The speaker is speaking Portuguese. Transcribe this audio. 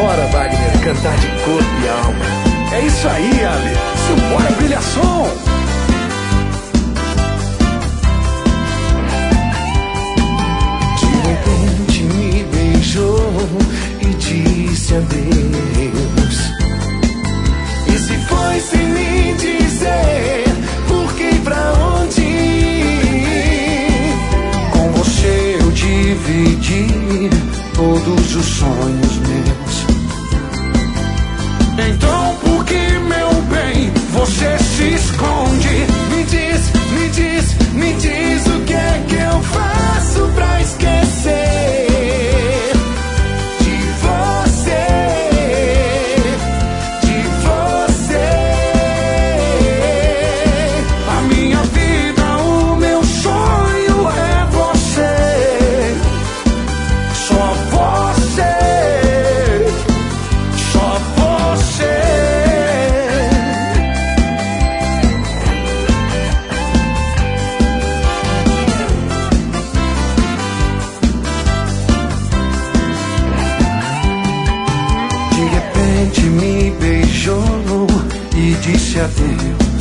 Bora, Wagner, cantar de corpo e alma. É isso aí, Ale. Simbora, brilhação. De repente me beijou e disse adeus. E se foi sem me dizer por que e pra onde ir? Com você eu dividi todos os sonhos meus. Então por que, meu bem, você se esconde? Me diz, me diz, me diz o que é que eu faço pra esquecer de você, de você. A minha vida, o meu sonho é você. Só você, só você. De repente me beijou e disse adeus.